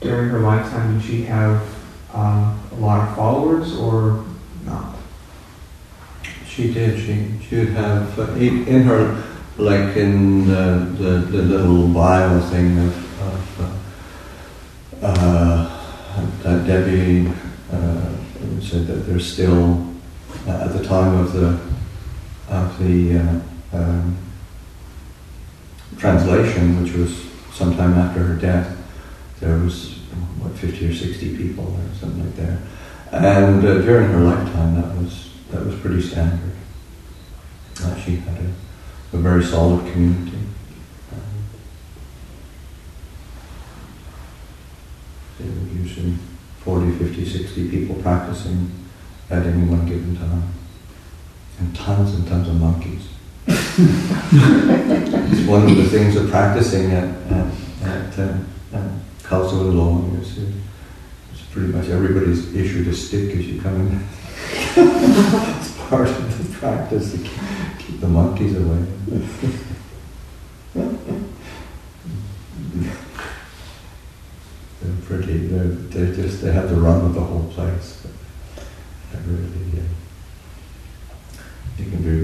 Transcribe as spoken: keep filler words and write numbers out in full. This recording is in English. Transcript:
during her lifetime, did she have uh, a lot of followers or not? She did. She she would have uh, in her, like in the the, the little bio thing of, of uh, uh, that Debbie uh, said that there's still uh, at the time of the of the uh, um, translation, which was sometime after her death, there was what fifty or sixty people or something like that, and uh, during her lifetime that was that was pretty standard. Uh, she had a, a very solid community. Um, there were usually forty, fifty, sixty people practicing at any one given time, and tons and tons of monkeys. It's one of the things of practicing at at, at, uh, at Khalsa Lom is it's pretty much everybody's issued a stick as you come in. It's part of the practice to keep, keep the monkeys away. They're pretty. They're they just they have the run of the whole place. They're really. Uh, you can be